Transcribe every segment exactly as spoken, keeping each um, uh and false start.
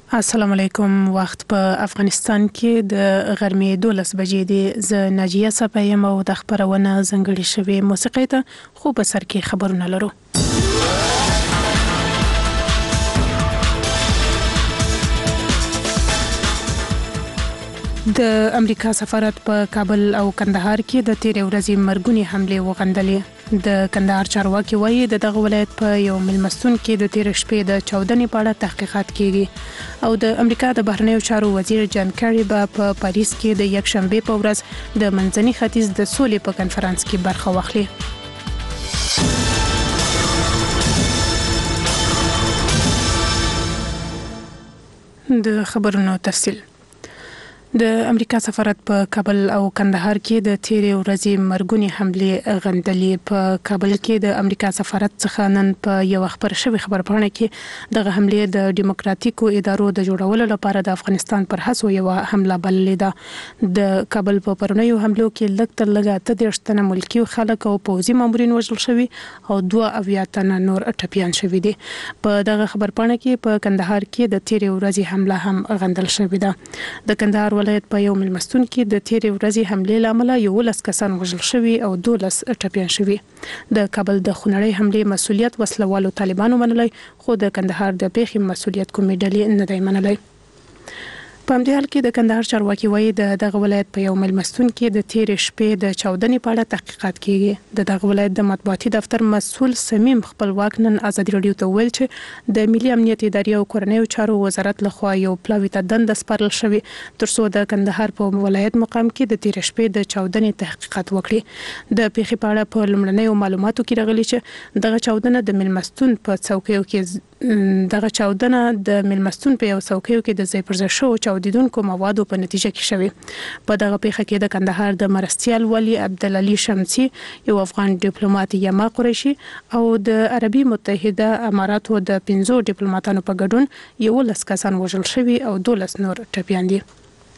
السلام علیکم. وخت په افغانستان کې د غرمې دولس بجې دی. زه ناجیه صفایم او د خبرونه زنګړې شوی موسیقي ته خو په سر کې خبرونه لرو. د امریکا سفارت په کابل او کندهار کې د تیرې ورځې مرګونی حمله وغندلې. د کندهار چارواکي وایي د دغه ولایت په یو ملمستون کې د تیر شپې د چاودنې په اړه تحقیقات کیږي او د امریکا د بهرنیو چارو وزیر جان کری به په پاریس کې د یک شنبه په ورځ د منځني ختیځ د سولې په کنفرانس کې برخه واخلي. د خبرونو تفصیل. د امریکا سفارت په کابل او کندهار کې د تیرې ورځې مرګونی حمله غندلې. په کابل کې د امریکا سفارت څخه نن په یو خبر شوی خبرپاڼه کې دغه حمله د دیموکراتیکو ادارو د جوړولو لپاره د افغانستان پر هڅو یو حمله بللې ده. د کابل په پرونیو حملو کې لږ تر لږه اته دېرش تنه ملکي خلک او پوځي مامورین وژل شوي او دوه اویا تنه نور ټپیان شوي دي. په دغه خبرپاڼه کې په کندهار کې د تیرې ورځې حمله هم غندل شوې ده. د کندهار ولایت په یو ملمستون کې د تیرې ورځې حملې لامل یولس کسان وژل شوي او دولس ټپیان شوي. د کابل د خونړۍ حملې مسؤلیت وسلوالو طالبانو منلی خو د کندهار د پیښې مسؤلیت کومې ډلې نه دی منلی. په همدې حال کې د کندهار چارواکي وایي د دغه ولایت په یو ملمستون کې د تیرې شپې د چاودنې په اړه تحقیقات کیږي. د دغه ولایت د مطبوعاتي دفتر مسؤل سمیم خپلواک نن ازادي راډیو ته ویل چې د ملي امنیت ادارې او کورنیو چارو وزارت لخوا یو پلاوي ته دنده سپارل شوې ترڅو د کندهار په ولایت مقام کې د تیرې شپې د چاودنې تحقیقات وکړي. د پیښې په اړه په لومړنیو معلوماتو کې راغلي چې دغه چاودنه د ملمستون په څوکیو کې دغه چاودنه د ملمستون په یو څوکیو کې د ځای پر ځای شو چاودیدونکو موادو په نتیجه کې شوې. په دغه پیښه کې د کندهار د مرستیال والی عبدالعلی شمسی، یو افغان ډیپلوماټ یما قریشي او د عربي متحده اماراتو د پنځو ډیپلوماټانو په ګډون یولس کسان وژل شوي او دولس نور ټپیان دي.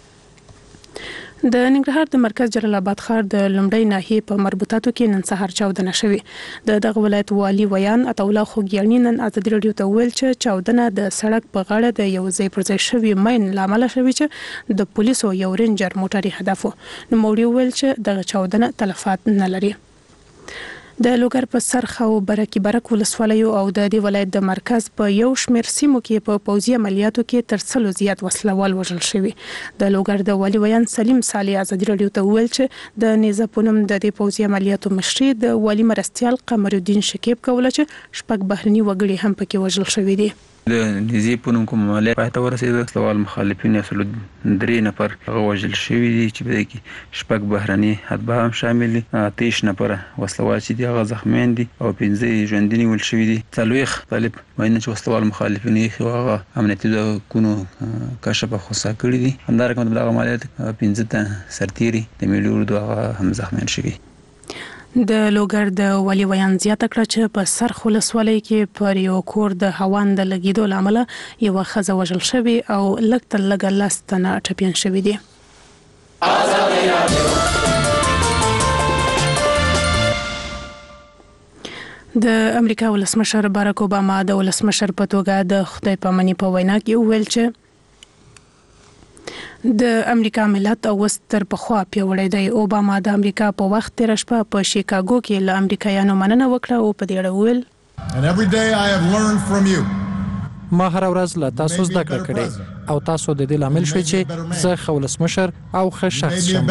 د ننګرهار د مرکز جلال آباد ښار د لومړی ناحیې په مربوطاتو کې نن سهار چاودنه شوې. د دغه ولایت والي ویان عطاالله خوږیاڼي نن ازادي راډیو ته ویل چې چاودنه د سړک په غاړه د یو ځای پر ځای شوي ماین لامل شوې چې د پولیسو یو رینجر موټري هدف و. نوموړي ویل چې دغه چاودنه تلفات نه لري. د لوګر په سرخ او برکي برک ولسوالیو او د دې ولایت د مرکز په یو شمېر سیمو کې په پوځي عملیاتو کې تر سلو زیات وسلوال وژل شوي. د لوګر د والي ویان سلیم سالي ازادي راډیو ته ویل چې د نیزه په نوم د دې پوځي عملیاتو مشري د والي مرستیال قمر الدین شکیب کوله چې شپږ بهرني وګړي هم پکې وژل شوي دي. د نيزي په نوم کوم عملیات پای ته ورسېده. سوال مخالفین اصل درې نفر وژل شوي دي چې په کې شپږ بهرني اتباع هم شامل دي. اتهش نفر وسلوال چې دي هغه زخمیان دي او پنځه ژوندي نیول شوي دي. څلوېښت طالب وایي چې وسلوال مخالفین یې هغه امنیتي ځواکونو کشف او خصا کړي دي. همدارنګه دغه عملیات پنځه تن سرتیري د ملي اردو هغه هم زخمیان شوي. د لوګر د والي ویان زیاته کړه چې په سرخ ولسوالۍ کې پر یو کور د هوان د لګیدو له امله یوه ښځه وژل شوې او لږ تر لږه لس تنه ټپیان شوي دي. د امریکا ولسمشر باراک اوباما د ولسمشر په توګه د خدای پاماني په وینا کې وویل چې د امریکا ملت اوس تر پخوا پیاوړی دی. اوباما د امریکا په وخت تېره شپه په شیکاګو کې له امریکایانو مننه وکړه او په دې اړه وویل ما هر ورځ له تاسو زده کړه کړې او تاسو د دې لامل شوي چې زه ښه ولسمشر او ښه شخص شم.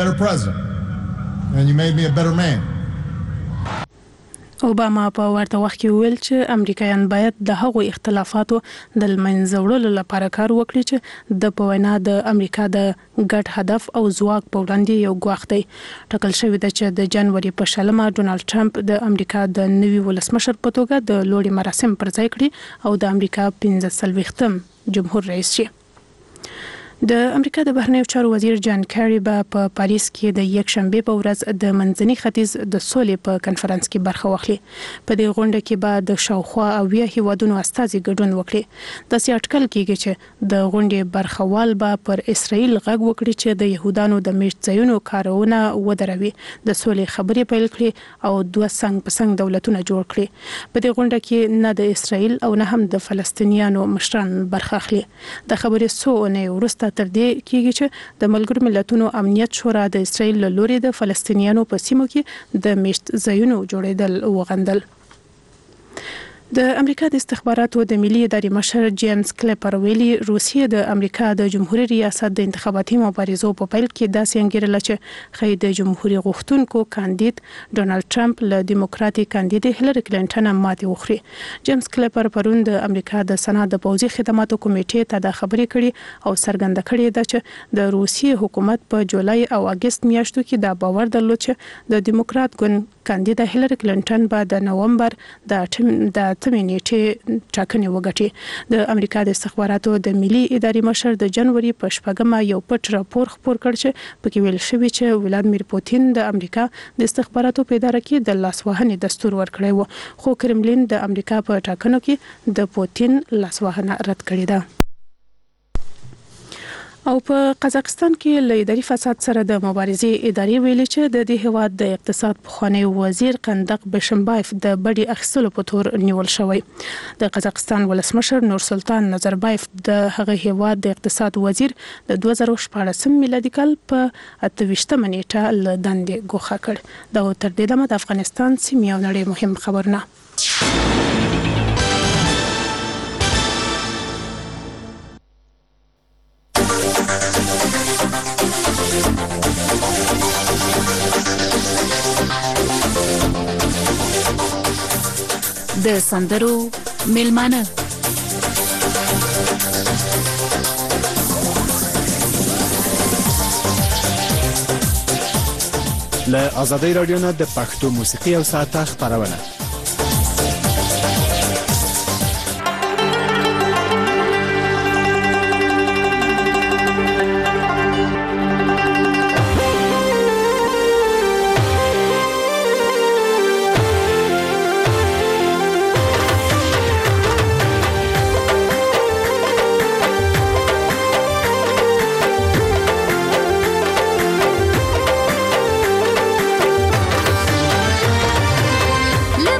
اوباما په ورته وخت کې وویل چې امریکایان باید د هغو اختلافاتو د لمنځه وړلو لپاره کار وکړي چې د په وینا د امریکا د ګډ هدف او ځواک په وړاندې یو ګواښ دی. ټاکل شوی ده چې د جنوري په شلمه ډونالډ ټرمپ د امریکا د نوي ولسمشر په توګه د لوړې مراسم پر ځای کړي او د امریکا پنځه څلوېښتم جمهور رئیس شي. د امریکا د بهرنیو چارو وزیر جان کری به په پاریس کې د یک شنبه په ورځ د منځني ختیځ د سولې په کنفرانس کې برخه واخلي. په دې غونډه کې به د شاوخوا اویا هیوادونو استازي ګډون وکړي. د سیاټکل کېږي چې د غونډې برخوال به پر اسرائیل غږ وکړي چې د يهودانو د میشت ځایونو کارونه ودروي، د سولې خبرې پیل کړي او دوه څنګ په څنګ دولتونه جوړ کړي. په دې غونډه کې نه د اسرائیل او نه هم د فلسطینیانو مشران برخه اخلي. د خبرې سو نه ورسته تر دې کېږي چې د ملګرو ملتونو امنیت شورا د اسرائیل له لوري د فلسطینیانو په سیمو کې د میشت ځایونو جوړېدل وغندل. د امریکا د استخباراتو د ملي ادارې مشر جیمز کلیپر ویلي روسیه د امریکا د جمهوریت ریاست د انتخاباتي مبارزو په پیل کې داسې انګیرله چې خې د جمهوریت غوښتونکو کاندید ډونالد ټرمپ له دیموکراتیک کاندید هیلری کلینټن ماتې وخوري. جیمز کلیپر پرون د امریکا د سنا د پوځي خدماتو کمیټې ته د خبرې کړي او څرګنده کړې ده چې د روسیې حکومت په جولای او اگست میاشتو کې دا باور درلود چې د دیموکرات ګوند کاندید هیلری کلینټن به د نومبر د د اتمې نیټې ټاکنې وګټي. د امریکا د استخباراتو د ملي ادارې مشر د جنوري په شپږمه یو پټ راپور خپور کړ چې پکې ویل شوی چې ولادمیر پوتین د امریکا د استخباراتو په اداره کې د لاسوهنې دستور ورکړی و، خو کرملین د امریکا په ټاکنو کې د پوتین لاسوهنه رد کړې ده. او په قزاقستان کې له اداري فساد سره د مبارزې ادارې ویلي چې د دې هواد د اقتصاد پخوانی وزیر قندق بشنبایف د بډي اخیستلو په تور نیول شوی. د قزاقستان ولسمشر نور سلطان نظربایف د هغه هواد د اقتصاد وزیر د دوه زره شپاړسم میلادي کال په اته ویشتمه نیټه له دندې ګوښه کړ. دا تر دې دمه د افغانستان سیمې او نړۍ مهم خبرونه. د سندرو میلمانه له آزادۍ رادیو نه د پښتو موسیقي او ساعته خبرونه. لا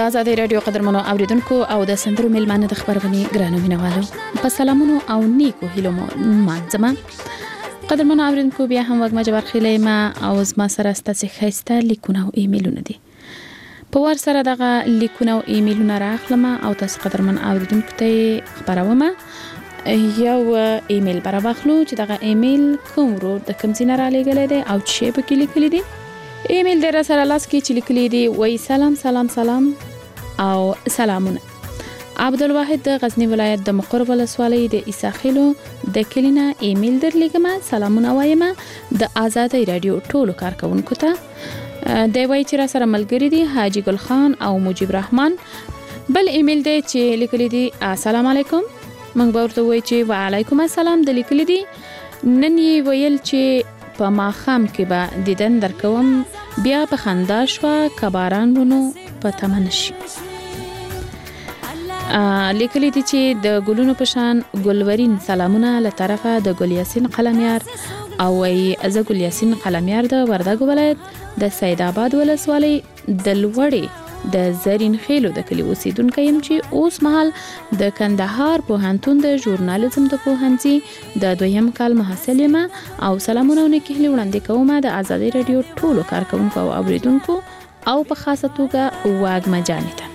آزادۍ رادیو قدرمنو اوریدونکو او د سندرو میلمانه د خبرونه ګرانو مینوالو په سلامونو او نیکو هیلو مانځم. قدرمنو اوریدونکو بیا هم وګما جبر خلې ما او زما سره ستاسو خسته لیکونه او ایمیلونه دي. په ور سره دغه لیکونه او ایمیلونه راخلم او تاسو قدرمن اوریدونکو ته خبروم. یو ایمیل برا واخلو چې دغه ایمیل کوم ورو د کوم ځای نه را لېږلی دی او چې په کې لیکلی دی. ایمیل در سره لاس کې چې لیکلی دی وای سلام سلام سلام او سلامونه. عبدالواحد د غزنی ولایت د مقر ولسوالۍ د عیساخیلو د کلینا ایمیل در لګم. سلامونه وایم د آزادۍ رادیو ټولو کارکونکو ته. د وای چې را سره ملګری دي حاجی ګل خان او مجيب رحمان. بل ایمیل دی چې لیکلی دی السلام علیکم. موږ ورته وای چې وعلیکم السلام د لیکلی دی. نن یې ویل چې په ماخام کې به دیدن درکوم بیا په خندا شو کباران ونو په تمنشي. لیکلی دي چې د ګلونو په شان ګلورین سلامونه له طرفه د ګل یاسین قلمیار او ای از ګل یاسین قلمیار د وردګ ولایت د سید آباد ولسوالۍ د لوړې د زرین خېلو د کلی اوسیدونکو يم چې اوس مهال د کندهار پوهنتون د ژورنالیزم د پوهنځي د دویم کال محصل یم او سلامونه نه کېله وړاندې کوم د آزادۍ رادیو ټولو کارکونکو او اوریدونکو او په خاصه توګه واګما جانته.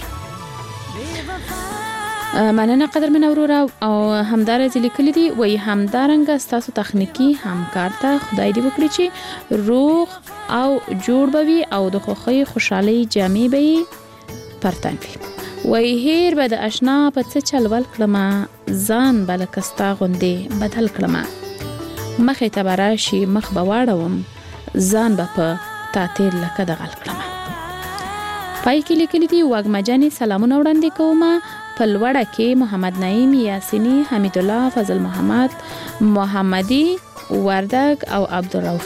مننه قدرمن اورورا او همدار لیکلی دی وای همدارنګ تاسو تخنیکی همکار ته خدای دې وکړي چې روغ او جوړ بوي او د خوخي خوشحالي جامع به پرتن وي. وای هیر به د آشنا په څه چلول کړم ځان بل کستا غوندې بدل کړم مخه تبراشي مخ بواړم ځان به په تاتیر لکه دغل کړم. پای کې لیکلی دی واګما جاني سلامونه وړاندې کوم. پلوړه کې محمد نعیم یاسینی حمید الله فضل محمد محمدی وردګ او عبدالرؤف.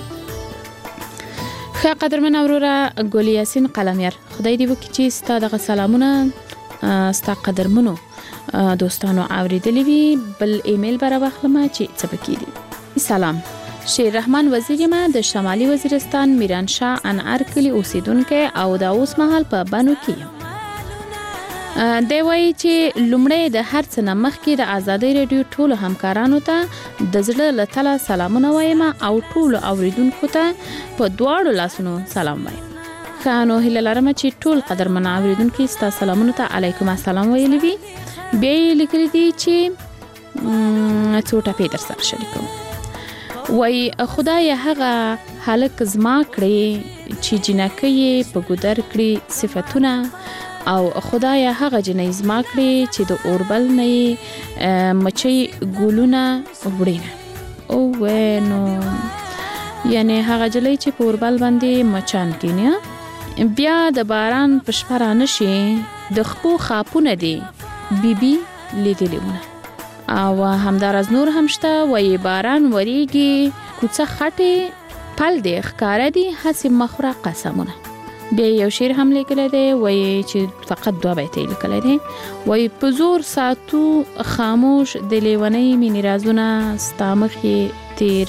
خا قدرمن اورورا ګل یاسین قلمیار خدای دې وکړي چې ستا دغه سلامونه ستا قدرمنو دوستانو اوریدلی وي. بل ایمیل برا واخلم چې څه پکې دي. سلام شیر رحمان وزیر ما د شمالي وزیرستان میران شاه انعر کلی اوسیدونکو او د اوس مهال په بانو کې دی. وای چې لومړی د هر څه نه مخکې د آزادۍ رادیو ټولو همکارانو ته د زړه له تله سلامونه وایم او ټولو اوریدونکو ته په دواړو لاسونو سلام وایم. ښه نو هیله لرم چې ټول قدرمن اوریدونکي ستا سلامونو ته علیکم السلام ویلی وي. بیا یې لیکلی دي چې څو ټپې در سره شریکوم. وای خدای هغه هلک زما کړی چې جنکه یې په ګودر کړي صفتونه او خدای هغه جنې زما کړی چې د اوربل نه مچي ګولونه وړینه او ونو یعنی هغه جلې چې په اوربل باندې مچان کینیا بیا د باران پشپرا نشي د خپو خاپونه دي بیبي لیدلونه او همدار از نور همشته وای باران وریږي کوڅه خټه پل دی ښکارا دی هڅه مخره قسمونه. بیا یو شعر هم لیکلی دی وای چې فقط دوه بیت لیکلی دی وای په زور ساتو خاموش د لیونی مینې رازونه ستا مخې تیر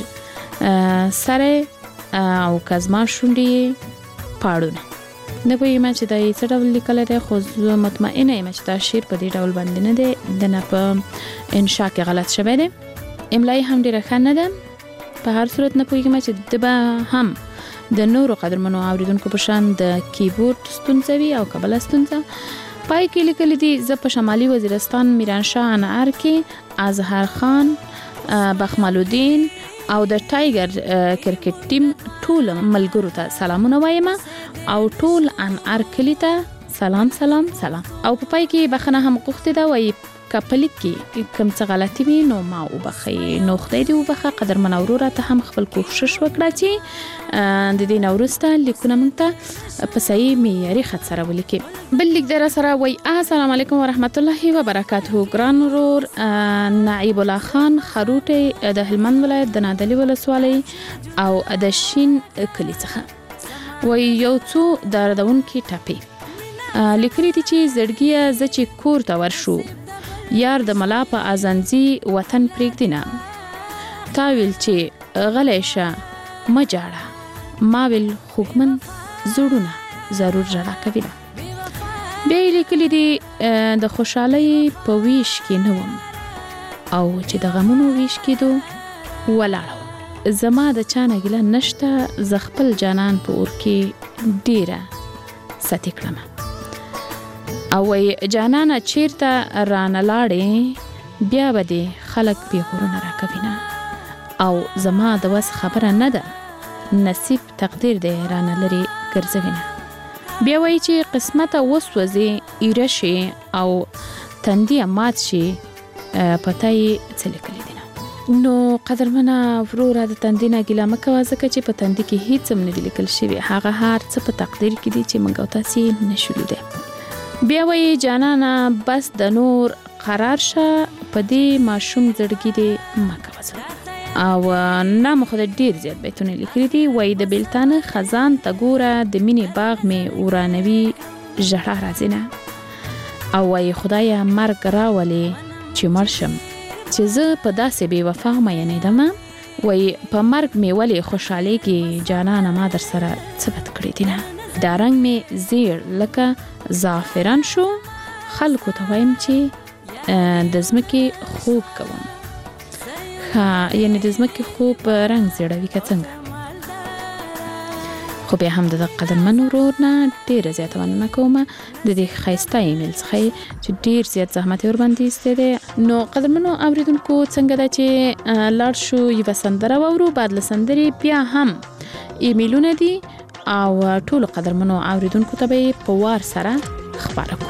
سره او کزما شونډې پاړونه. نه پوهېږم چې دا یې څه ډول لیکلی دی خو زه مطمئنه یم چې دا شعر په دې ډول باندې نه دی د نه په انشا کې غلط شوی دی. املا یې هم ډېره ښه نه ده. په هر صورت نه پوهېږم چې د به هم د نورو قدرمنو اوریدونکو په شان د کیبورډ ستونزه وي او کبله ستونزه. پای کې لیکلی دي زه په شمالي وزیرستان میران شاه انعر کې اظهر خان بخمالودین او د ټایګر کرکټ ټیم ټول ملګرو ته سلامونه وایم او ټول انعر کلی ته سلام سلام سلام. او په پای کې بخنه هم غوښتې ده وایي کپلیک کې کوم څه غلطي وي نو ما وبخي نو خدای دې وبخه. قدرمن اورورا ته هم خپل کوشش وکړه چې د دې نورسته لیکونه موږ ته په صحیح معیاري خط سره ولیکي. بل لیک در سره وای السلام علیکم ورحمت الله وبرکاته. ګران ورور نعیب الله خان خروټي د هلمند ولایت د نادلی ولسوالۍ او د شین کلی څخه وای یو څو دردونکي ټپې لیکلي دي چې زړګیه ز چې کور ته ورشو یار د ملا په ازنځي وطن پرېږدینا تا ویل چې غلی شه مه جاړه ما ویل خوږمن زړونه ضرور ژړا کوي. بیا یې لیکلي دي د خوشحالۍ په ویش کې نه وم او چې د غمونو ویش کې دو ولاړم زما د چا نه ګیله نشته زه خپل جانان په اور کې ډیره ستې کړم او وایي جانانه چیرته رانه لاړې بیا به دې خلک بې غرونه راکوینه او زما د وس خبره نه ده نصیب تقدیر دی رانه لرې ګرځوینه بیا وایي چې قسمته وسوځې ایره شي او تندیه مات شي پته یې څه لیکلي دي نو قدرمنه وروره د تندې نه ګیله مه کوه ځکه چې په تندې کې هیڅ هم نه دي لیکل شوي هغه هر څه په تقدیر کې دي چې موږ او تاسې نه شو لیدی بیا وایي جانانه بس د نور قرار شه په دې ماشوم زړګي دې مه کوه او نه مو خو د ډېر زیات بیتونه لیکلي دي وایي د بېلتانه خزان ته ګوره د مینې باغ مې ورانوي ژړا راځي نه او وایي خدایه مرګ راولې چې مړ شم چې زه په داسې بې وفا مینېدمه وایي په مرګ مې ولې خوشحالېږي جانانه ما در سره څه بد کړي دي نه دا رنګ مې زیړ لکه زعفران شو خلکو ته وایم چې د ځمکې خوب کوم ښه یعنې د ځمکې خوب رنګ زیړوي که څنګه خو بیا هم د قدرمن ورور نه ډېره زیاته مننه کوم د دې ښایسته ایمیل څخه چې ډېر زیات زحمت یې ورباندې ایستی دی نو قدرمنو اورېدونکو څنګه ده چې لاړ شو یوه سندره واورو بعد له سندرې بیا هم ایمیلونه دي او ټولو قدرمنو اورېدونکو ته به یې په وار سره خپاره کړو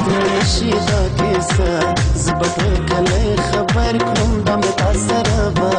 زبټ کله خبر کوم د متاثر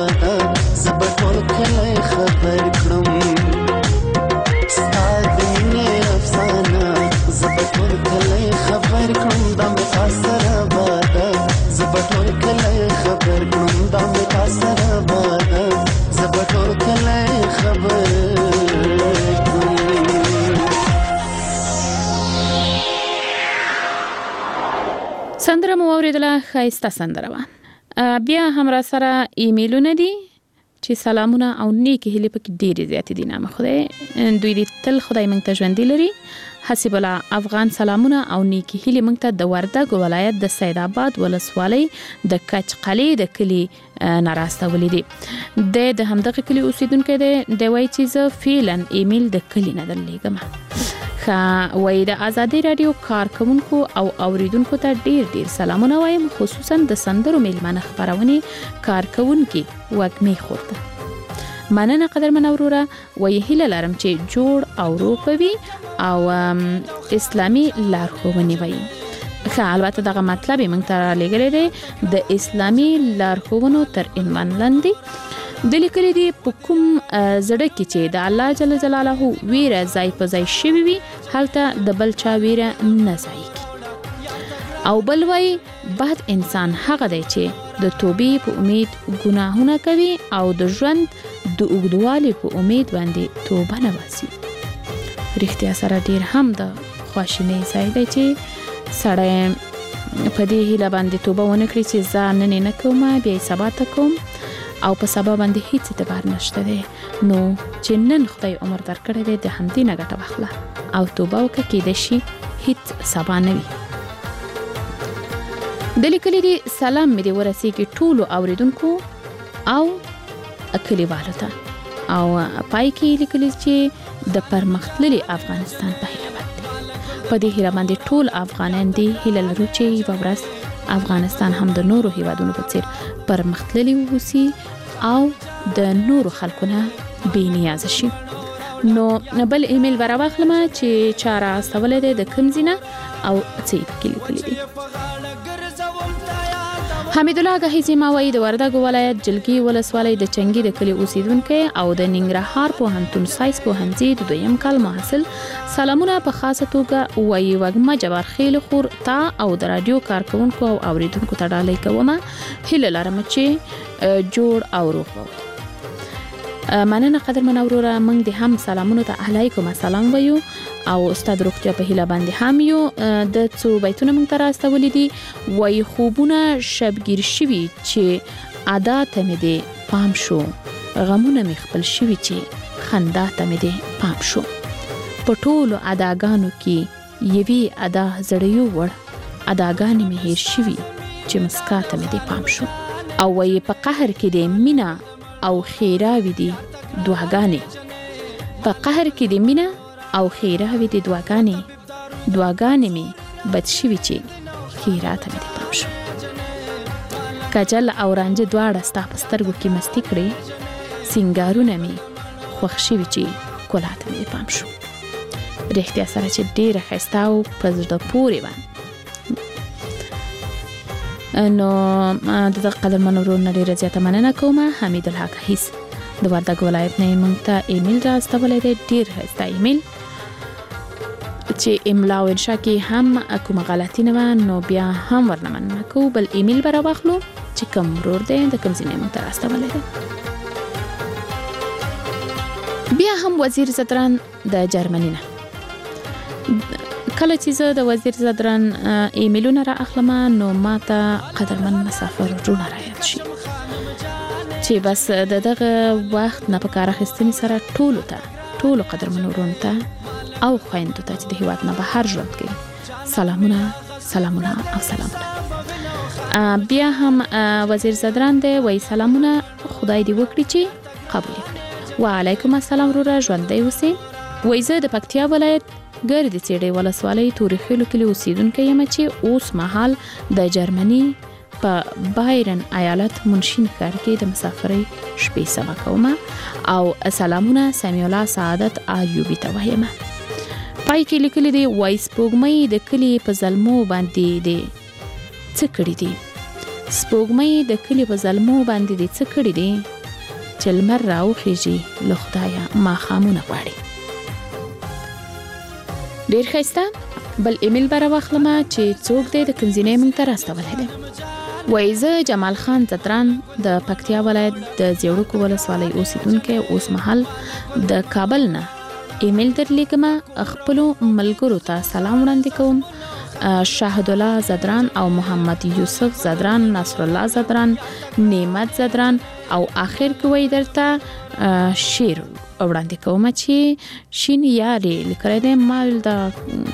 اوریدله خایسته سندره وه. بیا هم را سره ایمیلونه دي چې سلامونه او نیکی هیلې پکې ډېرې زیاتې دي. نامه خدای دوی دې تل خدای موږ ته ژوندي لري. حسیب الله افغان سلامونه او نیکی هیلې موږ ته د وردګ ولایت د سید آباد ولسوالۍ د کچ قلعې د کلي نه راستولي دي. د د همدغه کلي اوسیدونکی دی. دی وایي چې زه فعلا ایمیل د کلي نه درلیږم. ښه وایي د ازادي راډیو کارکوونکو او اوریدونکو ته ډېر ډېر سلامونه وایم، خصوصا د سندرو میلمانه خپرونې کارکوونکي وږمې خور ته. مننه قدرمن وروره. وایي هیله لرم چې جوړ او روغ به وي او اسلامي لارښوونې وایي. ښه البته دغه مطلب یې موږ ته رالیږلی دی د اسلامي لارښوونو تر عنوان لاندې. د لیکلي دي په کوم زړه کې چې د الله جل جلاله ویره ځای په ځای شوي وي هلته د بل چا ویره نه ځایږي. او بل وایي بد انسان هغه دی چې د توبې په امید ګناهونه کوي او د ژوند د اوږدوالي په امید باندې توبه نه باسي. رښتیا سره ډېر هم د خواشینۍ ځای دی چې سړی په دې هیله باندې توبه ونه کړي چې زه نن یې نه کوم بیا یې سبا ته کوم او په سبا باندې هیڅ اعتبار نشته دی. نو چې نن خدای عمر درکړی دی د همدې نه ګټه واخله او توبه وکړه، کېدای شي هیڅ سبا نه وي. د لیکلي دي سلام مې دې ورسیږي ټولو اوریدونکو او کلیوالو ته. او پای کې لیکلي چې د پرمختللي افغانستان په هیله باندې په دې هیله باندې ټول افغانان دې هیله لرو چې یوه ورځ افغانستان هم د نورو هیوادونو په څیر پرمختللي واوسي او د نورو خلکو نه بې نیازه شي. نو بل ایمیل به راواخلم چې چا راستولی دی د کوم ځای نه او څه یې پکې لیکلي دي. حمید الله غهیزي ما وایي د وردګ ولایت جلګي ولسوالۍ د چنګي د کلي اوسیدونکی او د ننګرهار پوهنتون ساینس پوهنځي د دویم کال محصل سلامونه په خاصه توګه وایي وږمه جبار خیل خور تا او د رادیو کارکوونکو او اوریدونکو ته ډالۍ کوم. هیله لرم چې جوړ او روغ وي. مننه قدرمن وروره. موږ د هم سلامونو ته علیکم السلام وایو او استاد روغتیا په هیله باندې هم یو. د څو بیتونه موږ ته راستولي دي. وایي خوبونه شبګیر شوي چې ادا ته مې دې پام شو، غمونه مې خپل شوي چې خندا ته مې دې پام شو. په ټولو اداګانو کې یوې ادا زړیو وړ اداګانې مې هیر شوي چې مسکا ته مې دې پام شو. او وایي په قهر کې دې مینا او خیراوي دي دعاګانې، په قهر کې دې مینا او خیراوي دي دعاګانې، دعاګانې مې بد شوي چې خیراته مې دې پام شو. کجل او رانجه دواړه ستا په سترګو کې مستي کړې، سینګارونه مې خوښ شوي چې ښکلاته مې دې پام شو. رښتیا سره چې ډېره ښایسته او په زړه پورې وه. نو د دغه قدرمن ورور نه ډېره زیاته مننه کوم. حمید الله غهیز د وردګ ولایت نه موږ ته ایمیل راستولی دی. ډېر ښایسته ایمیل چې املا او انشا کې هم کومه غلطي نه وه. نو بیا هم ورنه مننه کوو. بل ایمیل به راواخلو چې کوم ورور دی د کوم ځای نه موږ ته راستولی دی. بیا هم وزیر زدران د جرمني نه. کله چې زه د وزیر زدران ایمیلونه را اخلم نو ما ته قدرمن مسافر ورونه را یاد شي چې بس د دغه وخت نه په کار اخیستنې سره ټولو ته ټولو قدرمن ورونو ته او خویندو ته چې د هیواد نه بهر ژوند کوي سلامونه سلامونه او سلامونه. بیا هم وزیر زدران دی وایي سلامونه خدای دې وکړي چې قبول کړي. وعلیکم السلام وروره ژوندی اوسئ. وایي زه د پکتیا ولایت ګردې څېړۍ ولسوالۍ تورې خیلو کلي اوسیدونکی یم چې اوس مهال د جرمني په بایرن ایالت منشین ښار کې د مسافرۍ شپې سبا کوم. او سلامونه سمیع الله سعادت ایوبي ته وایم. پای کې لیکلي دي وایي سپوږمۍ د کلي په زلمو باندې دې څه کړي دي، سپوږمۍ د کلي په زلمو باندې دې څه کړي دي چې لمر راوخیږي له خدایه ماښامونه غواړي. ډېر ښایسته. بل ایمیل به راواخلم چې څوک دی د کوم ځای نه موږ ته راستولی دی. وایي زه جمال خان زدران د پکتیا ولایت د زیړوکو ولسوالۍ اوسیدونکی اوس مهال د کابل نه ایمیل درلیږم. خپلو ملګرو ته سلام وړاندې کوم. شاهد الله زدران او محمد یوسف زدران، نصر الله زدران، نعمت زدران او اخر کوي درته شیر وړاندې کوم چې شین یاري لیکل دي مال دا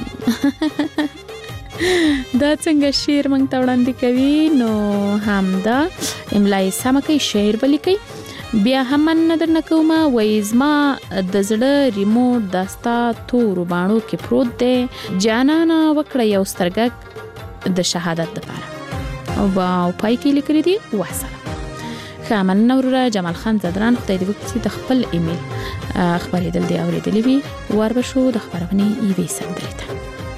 دا څنګه شیر مونږ ته وړاندې کوي نو هم دا املای سم کوي شعر بلیکي بیا هم من در نکوم وای زما د زړه ریموټ داستا تور باڼو کې پروت دی جانانا وکړه یو سترګک د شهادت لپاره او با پای کې لیکلي دي وسلام. خامن نور جمال خان زدران خدای دې وکړي د خپل ایمیل خبرېدل دی اورېدلې وي ور بشو د خبرونه ایوي سندري ته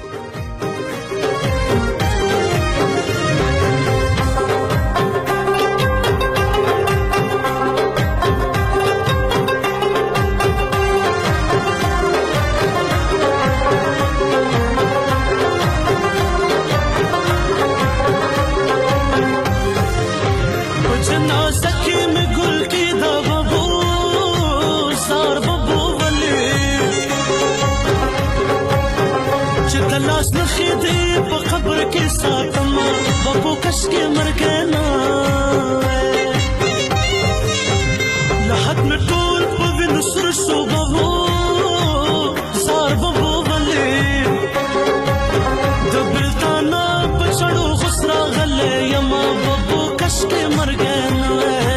के मर गए ना लहत में टोल पविन सुर सुबहो सार बबो वले दबिलताना पछड़ो खुसरा गले यमा बबो कश के मर गए ना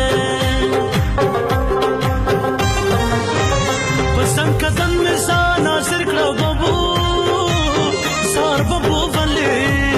पसंद कदम में सा नासिर कड़ा बबो सार बबो वले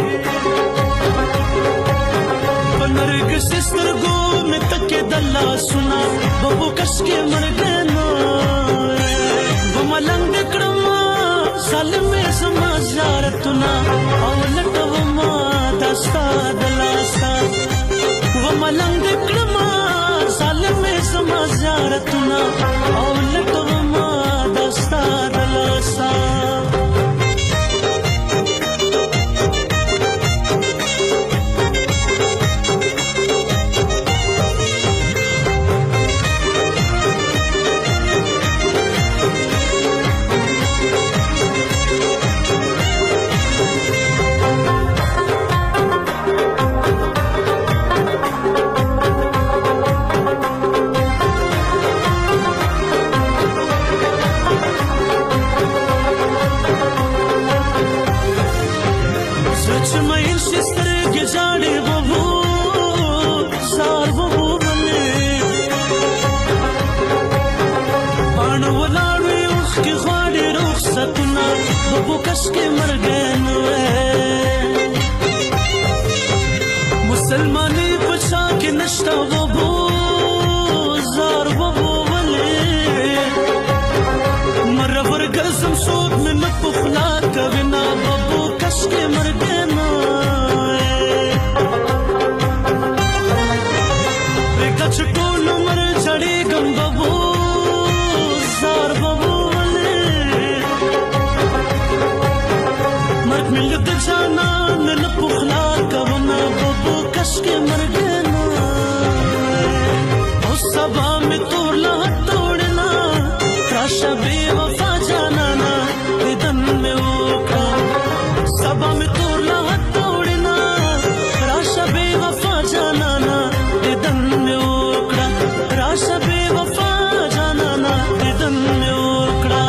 सिस्टर गो में तके दल्ला सुना बबू कश के मर गए ना वो मलंग दिकड़मा साल में समा जारतुना औलट वो मा दस्ता दलास्ता वो मलंग दिकड़मा साल में समा जारतुना औलट वो मा दस्ता दलास्ता कश के मर गए मुसलमानी बचा के नश्ता बबू जार बबू वले मरवर गजम सोद में मत पुखला कविना बबू कश के मर गए गच टोल मर चढ़े गम बबू जार बबू मिलत जाना मिल पुखला कवना बबू कश के मर गए ना उस सभा में तोड़ना तोड़ना राशा बेवफा जाना ना दिदन में ओखा सभा में तोड़ना तोड़ना राशा बेवफा जाना ना दिदन में ओखा राशा बेवफा जाना ना दिदन में ओखा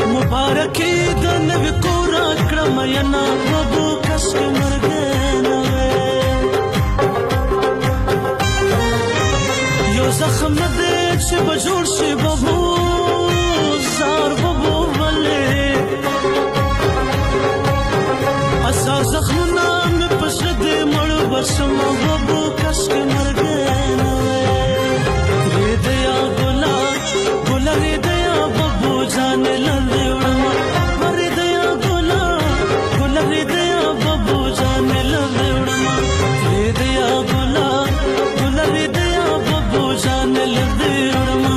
मुबारकी दन विकोरा क्रमयना बबू कश के मर गए ना زخم دې چې بجوړ شي بابو زار بابو ولې اسا زخم نام پښه دې مړ بسم بابو کس کې مرګ نه دې دیا ګلا ګلا دې یا بابو جان لندې وړما مر دې یا ګلا ګلا دې یا بابو جان لندې وړما دې یا ګلا ګلا دې یا بابو جان لندې وړما.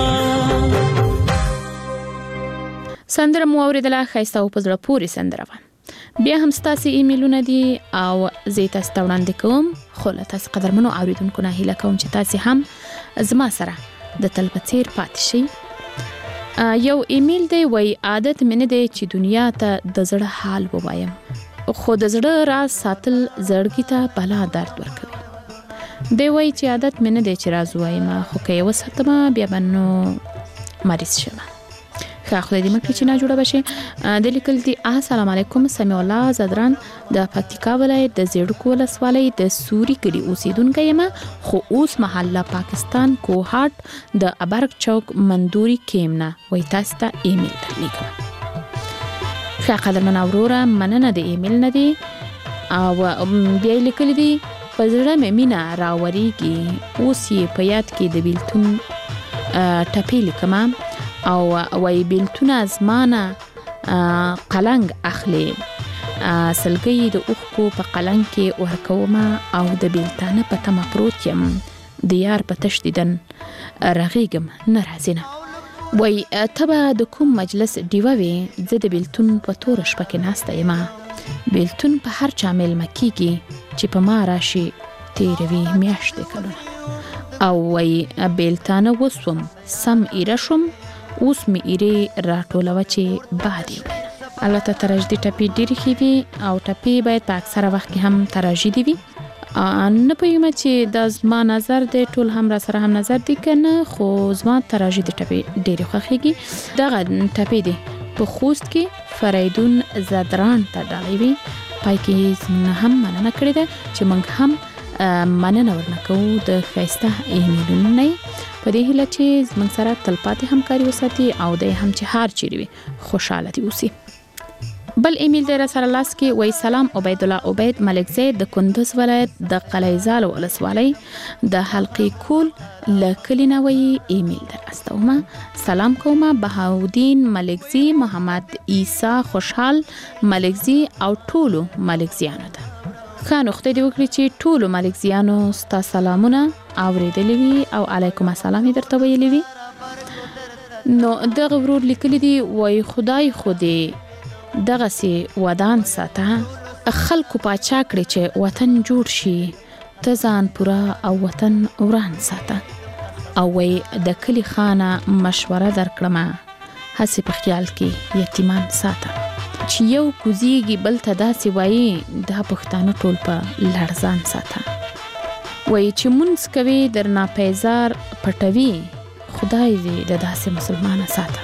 سندره مو اوریدله ښایسته او په زړه پورې سندره وه. بیا هم ستاسې ایمیلونه دي او زه یې تاسو ته وړاندې کوم، خو له تاسې قدرمنو اوریدونکو نه هیله کوم چې تاسې هم زما سره د تل په څیر پاتې شئ. یو ایمیل دی، وایي عادت مې نه دی چې دنیا ته د زړه حال ووایم، خو د زړه راز ساتل زړګي ته بلا درد ورکوي. دی وایي چې عادت مې نه دی چې راز ووایم، خو که یې وساتمه بیا به نو مریض شمه. خدای دې مکړي چې نه جوړه بشي. د لیکل دي السلام علیکم، سمیع الله زدران د پکتیکا ولایت د زیړکو ولسوالۍ د سوري کلي اوسیدونکی یم، خو اوس محله پاکستان کوهاټ د ابرک چوک مندوري کیمنا وای تاسو ته ایمیل درلیکم. ښه قدرمن اوروره، مننه د ایمیل نه دی. او بیا لیکل دي په زړه مې مینه راوریږي، اوس یې په یاد کې د بیلتون ټپې لیکمه او وای بیلتونه زمانه قلنګ اخلي، سلګي د اوخکو په قلنګ کې ورکومه او د بیلتانه په تمه پروت یم، د یار په تش دیدن رغیږم نه راځي نه. وای ته به د کوم مجلس ډیوه وې، زه د بیلتون په توره شپه کې ناسته یم، بیلتون په هر چا میلمه کیږي چې په ما راشي تیروي میاشتې کلونه. او وای بیلتانه وسوم سم ایره شوم، اوس می ایره راټولوه چې بادي وړینه. البته تراژیدي ټپې ډېرې ښې وي او ټپې باید په اکثره وخت کې هم تراژیدي وي. نه پوهېږم چې دا زما نظر دی، ټول هم را سره هم نظر دی که نه، خو زما تراژیدي ټپې ډېرې خوښېږي. دغه ټپې دی په خوست کې فریدون زدران ته ډالۍ وي، پای کې زموږ هم مننه کړې ده چې موږ هم مننه ورنه کوو د ښایسته ایمیلونو نه، په دې هیله چې زموږ سره تلپاتې همکاري وساتي او دی هم چې هر چیرې وي خوشحاله دې اوسي. بل ایمیل دی را سره لاس کې، وایي سلام عبید الله عبید ملکزی د کندز ولایت د قلعه زال ولسوالۍ د حلقې کول له کلي نه وایي ایمیل در استومه. سلام کومه بهاودین ملکزی، محمد عیسی خوشحال ملکزی او ټولو ملکزیانو ته. ښه نو خدای دې وکړي چې ټولو ملکزیانو ستا سلامونه اوریدلی وي او علیکم السلام یې درته ویلی وي. نو دغه ورور لیکلی دی، وایي خدای خو دې دغسې ودان ساته، خلکو پاچا کړي چې وطن جوړ شي، ته ځان پوره او وطن وران ساته. او وایي د کلي خانه مشوره درکړمه، هسې په خیال کې یتیمان ساته، چې یو کوزیږي بل ته داسې وایي، دا پښتانه ټول په لړزان ساته. وایي چې مونځ کوي درنا پیزار پټوي، خدای دې د داسې مسلمانه ساته.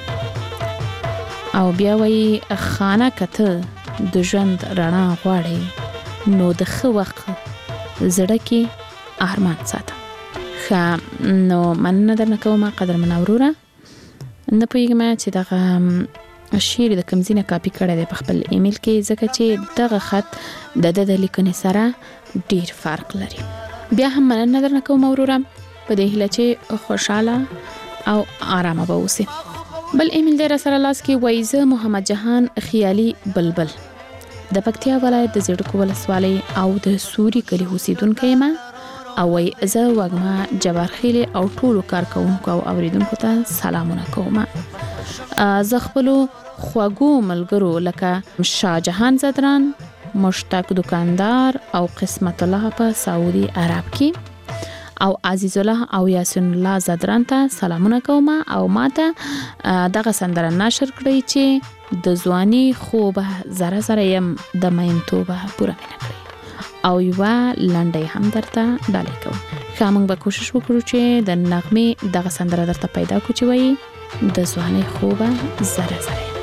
او بیا وایي خانه کته د ژوند رڼا غواړي، نو د ښه وخت زړه کې ارمان ساته. ښه نو مننه درنه کومه قدرمنه وروره. نه پوهېږم چې دغه شعر د کوم ځای نه کاپي کړی دی په خپل ایمیل کې، ځکه چې دغه خط د ده د لیکنې سره ډېر فرق لري. بیا هم مننه درنه کوم وروره، په دې هیله چې خوشحاله او آرامه به اوسې. بل ایمیل دی را سره لاس کې، وایي زه محمد جهان خیالي بلبل د پکتیا ولایت د زیړکو ولسوالۍ او د سوري کلي اوسیدونکی یم، او وایي زه وږمه جبارخیلې او ټولو کارکوونکو او اوریدونکو ته سلامونه کوم. زه خپلو خوږو ملګرو لکه شاه جهان زدران، مشتاق دکاندار او قسمت الله په سعودي عرب کې او عزیز الله او یاسین الله زدران ته سلامونه کوم. او ماته دغه سندره نشر کړی چې د ځواني خوبه زره زره یم د مینتوبه پوره مینه کړی، او یوه لنډۍ هم درته ډالۍ کوم. ښه موږ به کوشش وکړو چې د نغمې دغه سندره درته پیدا کړو چې وایي د ځواني خوبه زره زره یم.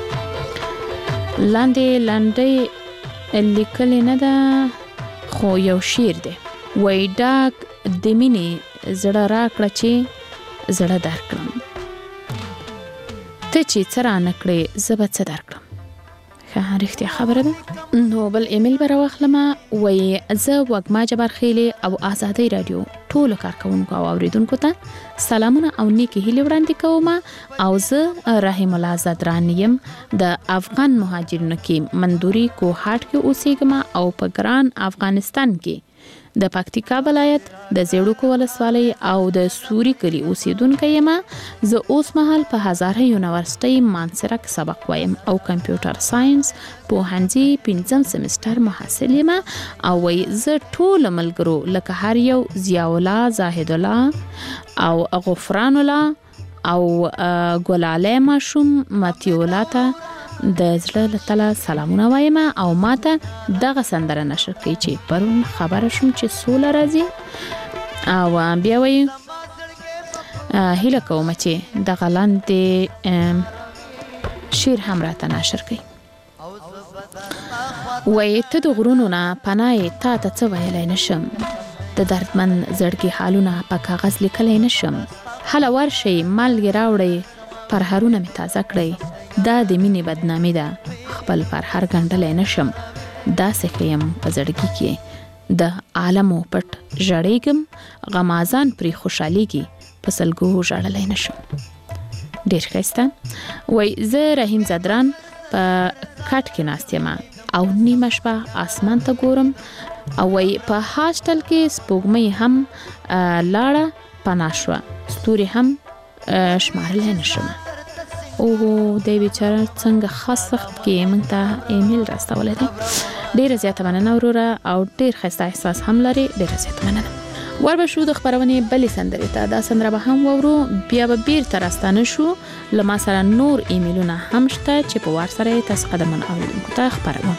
لاندې لنډۍ لیکلې نه ده، خو یو شعر دی، وایي ډاک د مینې زړه را کړه چې زړه درکړم ته چې څه رانه کړې زه به څه درکړم. ښه رښتیا خبره ده. نو بل ایمیل به راواخلم. وایي زه وږمه جبارخیلې او آزادۍ راډیو ټولو کارکوونکو او اوریدونکو ته سلامونه او نیکې هیلې وړاندې کوم او زه رحیم الله زدران یم د افغان مهاجرینو کې مندوري کوهاټ کې اوسېږم او په ګران افغانستان کې د پکتیکا ولایت د زیړوکو ولسوالۍ او د سوري کلي اوسیدونکی یم. زه اوس مهال په هزاره یونیورسيټي مانسره کې سبق وایم او کمپیوټر ساينس پوهنځي پنځم سمستر محصل یم او وای زه ټول ملګرو لکه هر یو ضیاء الله زاهد الله او غفران الله او ګلاله ماشوم متیولا ته د زړه له تله سلامونه وایم او ماته دغه سندره نشر کوي چې پرون خبره شوم چې سوله راځي او بیا وایي هیله کوم چې دغه لاندې شعر هم راته نشر کوي. وایي ته د غرونو نه پناه تا ته څه ویلی نشم، د دردمن زړګي حالونه په کاغذ لیکلی نشم. هله ورشئ مالګې راوړئ پرهرونه مې تازه کړئ، دا د مینې بدنامي ده خپل پرهر ګنډلی نشم. داسې ښه یم په زړګي کې د عالمو پټ ژړېږم، غمازان پرې خوشحالیږي په سلګو ژړلی نشم. ډېر ښایسته. وایي زه رحیم زدران په کټ کې ناست یم او نیمه شپه اسمان ته ګورم او وایي په هاسټل کې سپوږمۍ هم لاړه پناه شوه، ستوري هم شمارلی نشم. اوهو دی بیچاره څنګه خاص سخت کې موږ ته ایمیل راستولی دی. ډېره زیاته مننه وروره او ډېر ښایسته احساس هم لري. ډېره زیاته مننه. ور به شو د خپرونې بلې سندرې ته. دا سندره به هم وورو، بیا به بیرته راستانه شو. له ما سره نور ایمیلونه هم شته چې په وار سره یې تاسو قدرمن اورېدونکو ته خپروم.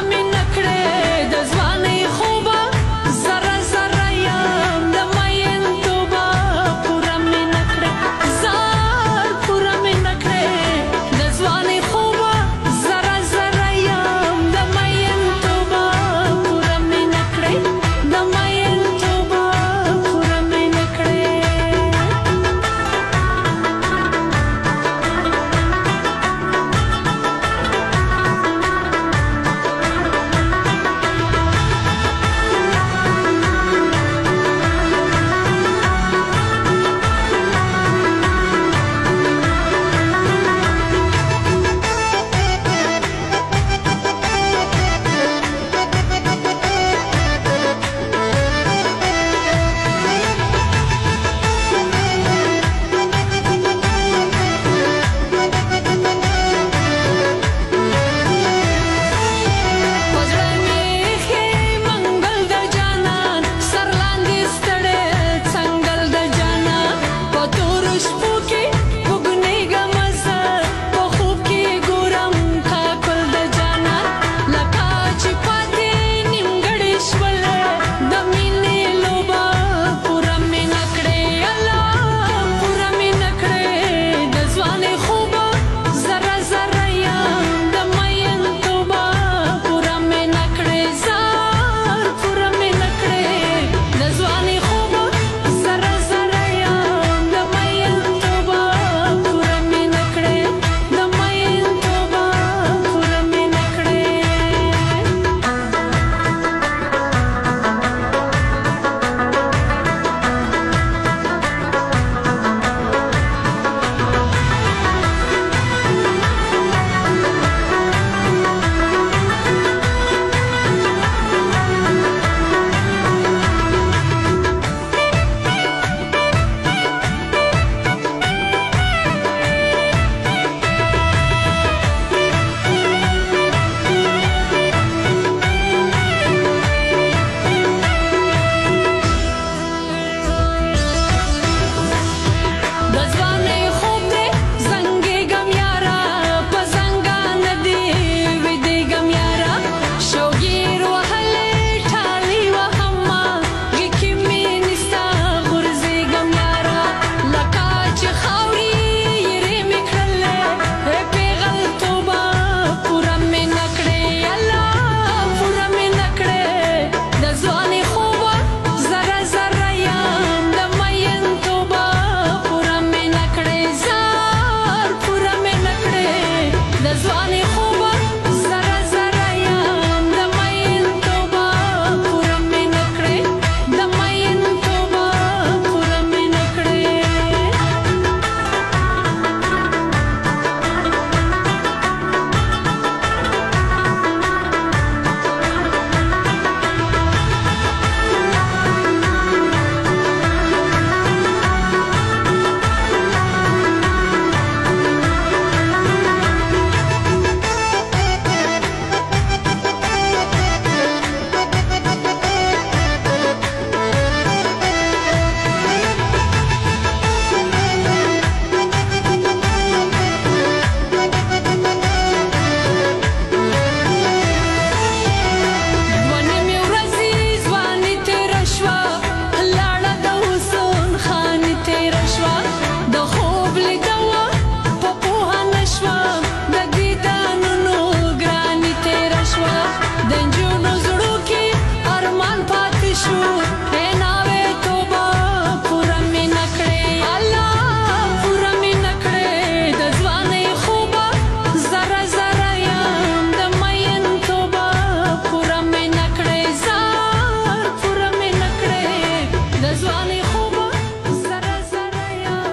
ذره ذره یم د مین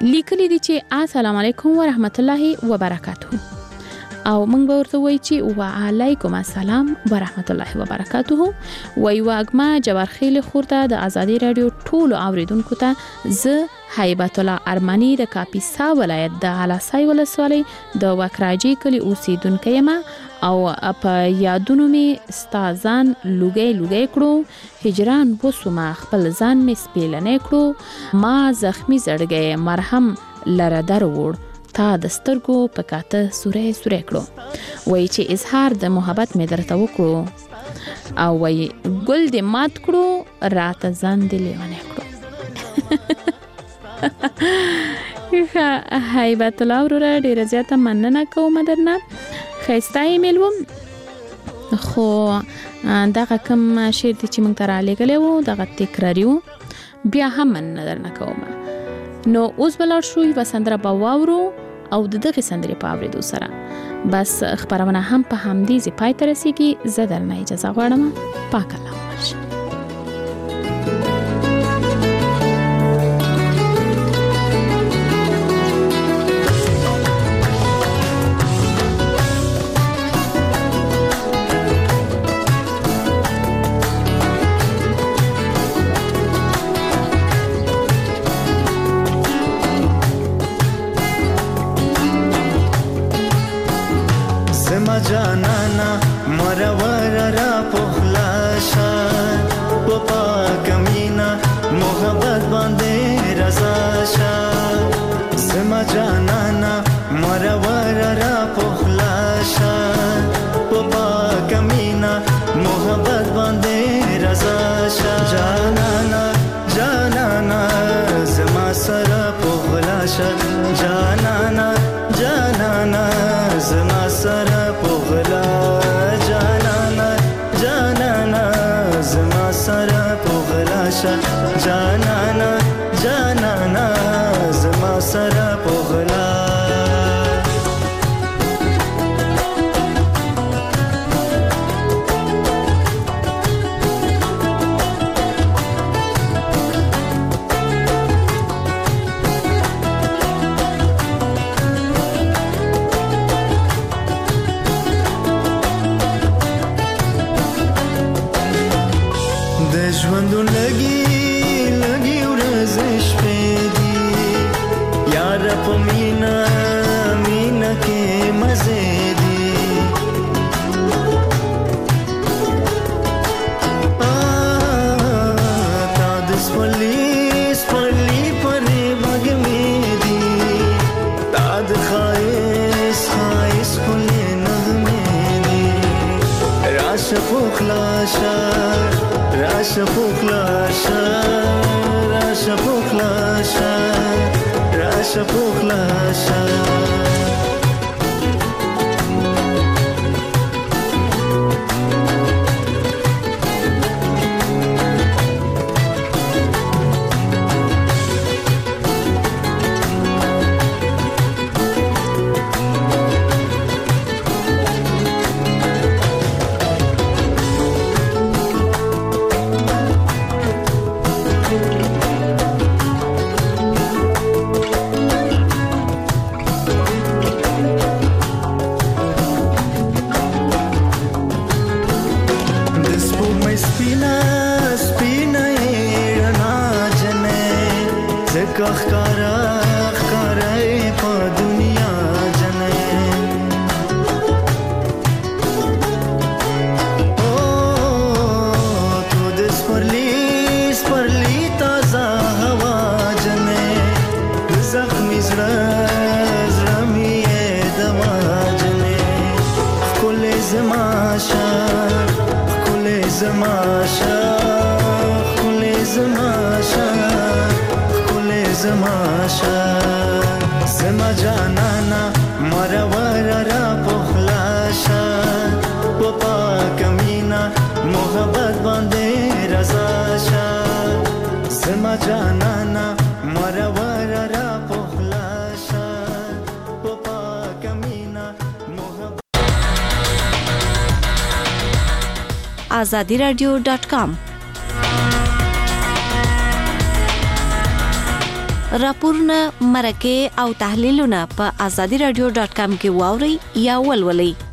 لیکلي دي چې السلام علیکم ورحمت الله وبرکاته او موږ به ورته وایو چې وعلیکم السلام ورحمت الله وبرکاته. وای واګما جوارخیل خورته د ازادي رادیو ټولو اوریدونکو ته ز هیبت الله ارمنی د کاپیسا ولایت د علاسای ولسوالۍ د وکراجی کلی اوسیدونکو یم او په یادونو می استادان لوګي لوګي کړو هجران وسوما خپل ځان می سپیلنې کړو ما زخمی زړګي مرهم لره در وړ تا د سترګو په کاته سورې سورې کړو. وای چې اظهار د محبت می درته وکړو او وای ګل دې مات کړو راته ځان دې لیوانه کړو. هیبت الله ورور ډیر زیاته مننه کوم درنه خسته ایمیل وم خو دغه کوم شعر چې موږ ته را لګلې وو دغه تکراری وو بیا هم مننه درنه کوم. نو اوس بلار شو یو سندره په واورو او د دغه سندرې په اوریدو سره بس خبرونه هم په همدې ځای پای ته رسیږي. زه درنه اجازه غواړم. پاک الله ورشه. جانانا مرور را پخلاشا پپا کمینا محبت باندې رضاشا سما جانانا مرور را پخلاشا پپا کمینا محبت باندې رضاشا جانانا جانانا زما سره پخلاشا جانانا جانانا زما سره پغلا جانانا جانانا زما سره پغلا شا جانانا جانانا زما سره پغلا ژوندون لګي لګي ورځ شپې دي یار په مینا مینا کې مزه دي تا د سپلی سپلی پرې بګ مې دي تا د خایس خایس کولې نغمې دي راش پوخلاشا Rasha puklasha, rasha puklasha, rasha puklasha. azadi radio dot com راپورونه مرکه او تحلیلونه په azadi radio dot com کې واوري یا ولولئ.